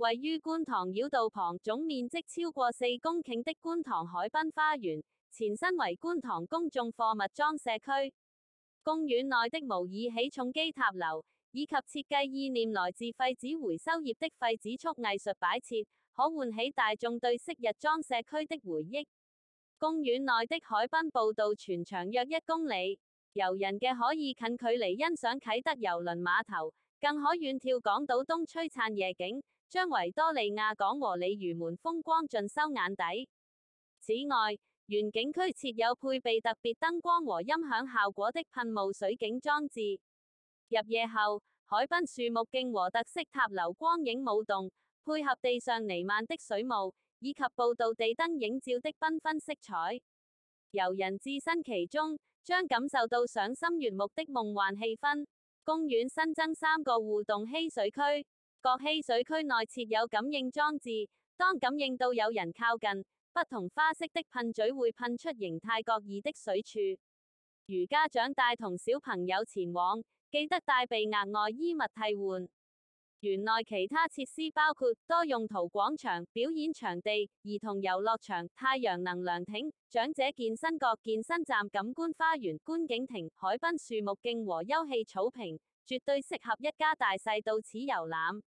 位於觀塘繞道旁，總面積超過4公頃的觀塘海濱花園，前身為觀塘公眾貨物裝卸區。公園內的模擬起重機塔樓，以及設計意念來自廢紙回收業的廢紙束藝術擺設，可喚起大眾對昔日裝卸區的回憶。公園內的海濱步道全長約1公里，遊人嘅可以近距離欣賞啟德郵輪碼頭，更可遠眺港島東璀璨夜景，將維多利亞港和鯉魚門風光盡收眼底。此外，原景區設有配備特別燈光和音響效果的噴霧水景裝置。入夜後，海濱樹木徑和特色塔樓光影舞動，配合地上彌漫的水霧，以及步道地燈映照的繽紛色彩，遊人置身其中，將感受到賞心悅目的夢幻氣氛。公園新增3個互動嬉水區，各嬉水區內設有感應裝置，當感應到有人靠近，不同花式的噴嘴會噴出形態各異的水柱。如家長帶同小朋友前往，記得帶備額外衣物替換。園內其他設施包括多用途廣場、表演場地、兒童遊樂場、太陽能涼亭、長者健身閣、健身站、感官花園、觀景亭、海濱樹木徑和休憩草坪，絕對適合一家大細到此遊覽。